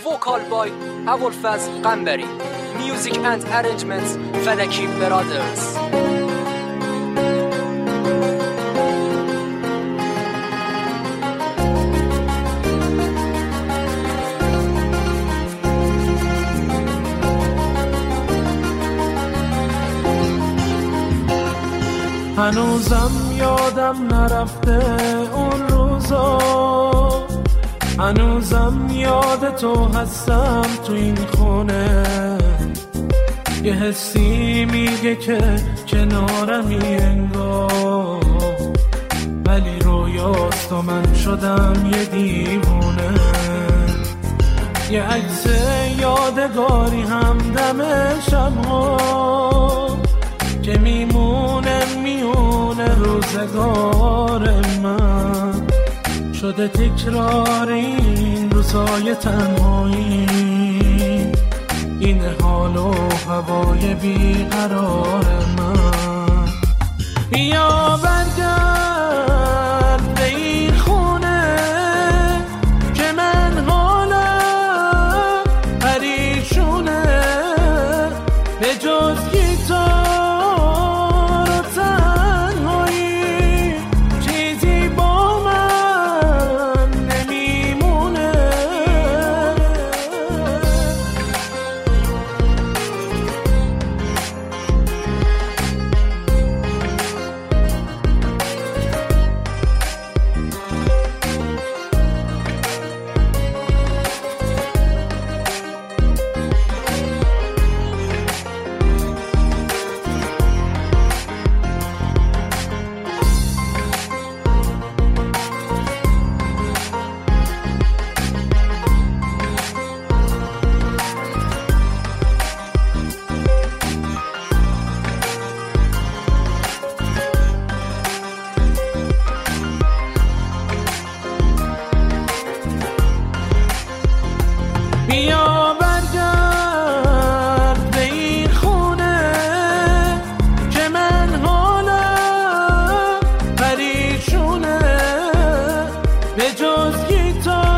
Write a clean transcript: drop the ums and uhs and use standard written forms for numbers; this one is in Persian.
vocal by Abulfaz Qambari, music and arrangements Falaki Brothers. هنوزم یادم نرفته اون روزا، هنوزم یاد تو هستم تو این خونه. یه حسی میگه که کنارمی انگار، ولی رویاست و من شدم یه دیوونه. یه عکس یادگاری هم دم شب‌ها که میمونه روزگار من، شده تکرار این روزای تنهایی، این حال و هوای بیقرار من. بیا برگرد به این خونه که من حالم پریشونه، به جز گیتار به جز گیتار